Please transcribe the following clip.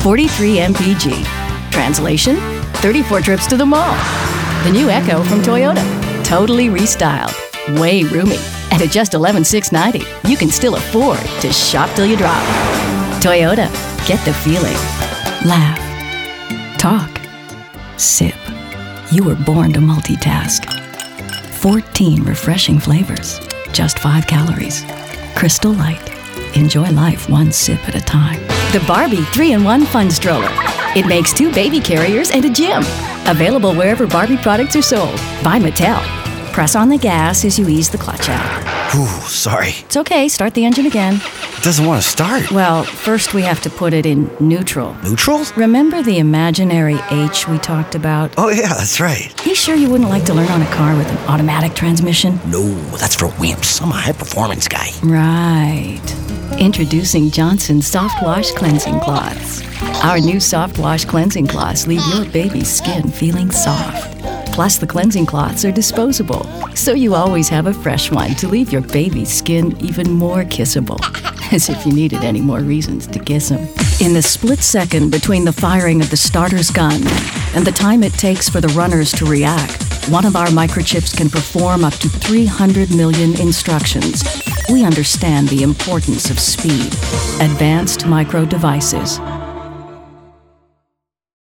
43 mpg. Translation, 34 trips to the mall. The new Echo from Toyota. Totally restyled. Way roomy. And at just $11,690, you can still afford to shop till you drop. Toyota. Get the feeling. Laugh. Talk. Sip. You were born to multitask. 14 refreshing flavors. Just 5 calories. Crystal Light. Enjoy life one sip at a time. The Barbie 3-in-1 Fun Stroller. It makes 2 baby carriers and a gym. Available wherever Barbie products are sold. By Mattel. Press on the gas as you ease the clutch out. Ooh, sorry. It's okay, start the engine again. It doesn't want to start. Well, first we have to put it in neutral. Neutral? Remember the imaginary H we talked about? Oh, yeah, that's right. You sure you wouldn't like to learn on a car with an automatic transmission? No, that's for wimps. I'm a high-performance guy. Right. Introducing Johnson Soft Wash Cleansing Cloths. Our new Soft Wash Cleansing Cloths leave your baby's skin feeling soft. Plus, the cleansing cloths are disposable, so you always have a fresh one to leave your baby's skin even more kissable. As if you needed any more reasons to kiss him. In the split second between the firing of the starter's gun and the time it takes for the runners to react, one of our microchips can perform up to 300 million instructions. We understand the importance of speed. Advanced Micro Devices.